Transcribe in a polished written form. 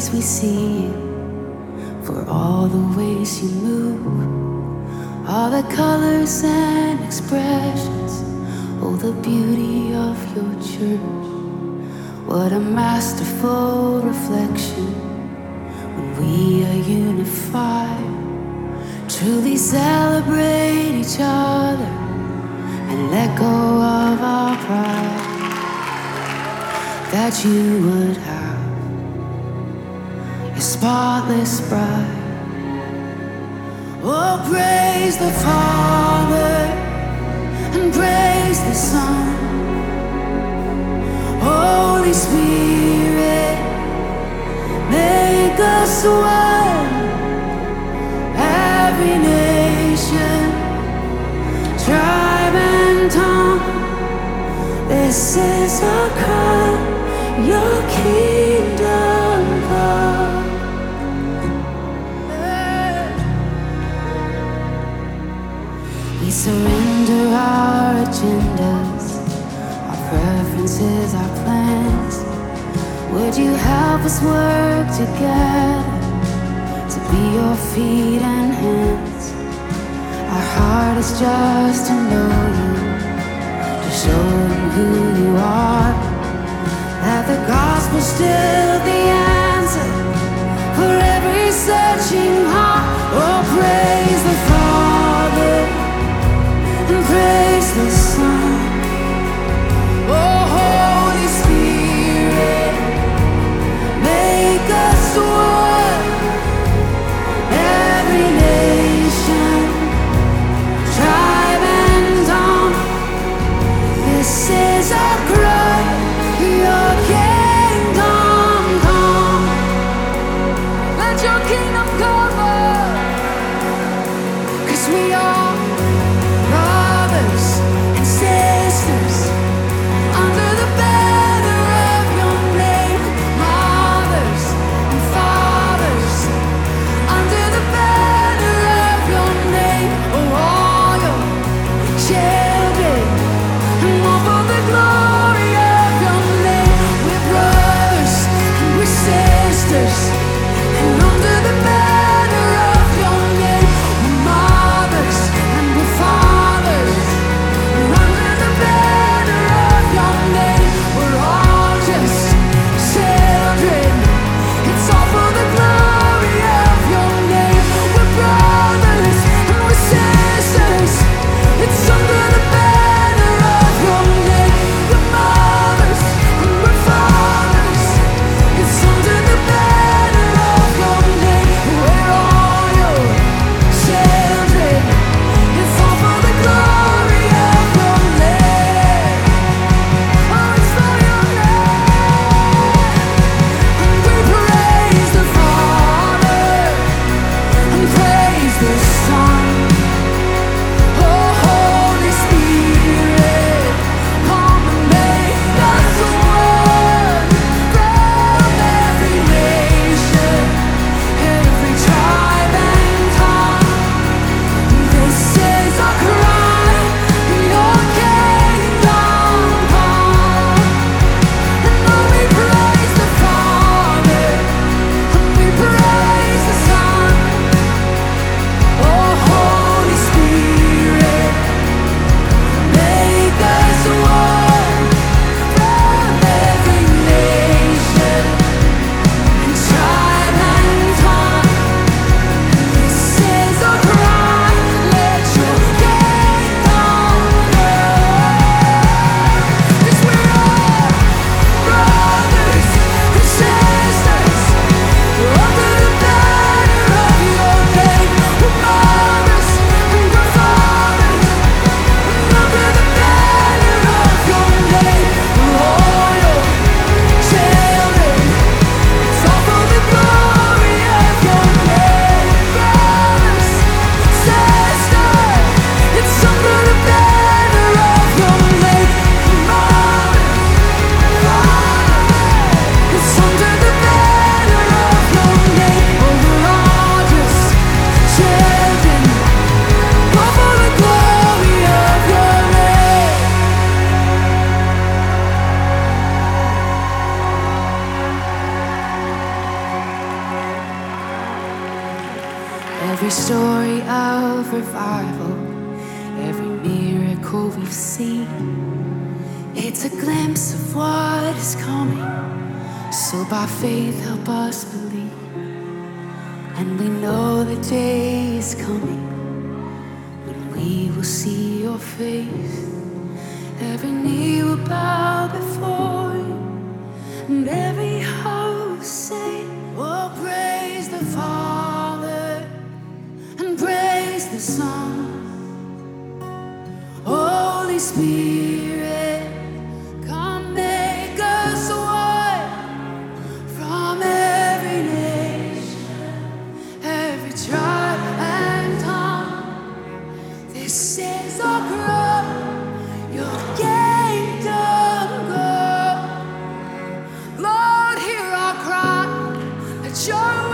days we see you, for all the ways you move, all the colors and expressions, oh, the beauty of your church. What a masterful reflection when we are unified. Truly celebrate each other and let go of our pride, that you would have your spotless bride. Oh, praise the Father and praise the Son. Holy Spirit, make us one. Every nation, tribe and tongue, this is our cry, your kingdom come. We surrender our agendas, our preferences, our plans. Would you help us work together to be your feet and hands? Our heart is just to know you, to show them who you are, that the gospel's still the answer for every searching heart. Oh, praise the Father and praise the Son. Oh, Holy Spirit, make us one. Every nation, tribe and tongue, this is our cry, your kingdom come. Let your kingdom come, 'cause we are brothers and sisters under the banner of your name. Mothers and fathers under the banner of your name. Oh, all your children, and all for the glory of your name. We're brothers and we're sisters, and under the banner of your name. We're mothers Every story of revival, every miracle we've seen, it's a glimpse of what is coming. So by faith help us believe. And we know the day is coming when we will see your face. Every knee will bow before you, and every heart will say, oh, praise the Father, and praise the Son. Holy Spirit, come make us one from every nation, every tribe and tongue. This is our cry, your kingdom come. Lord, hear our cry, that your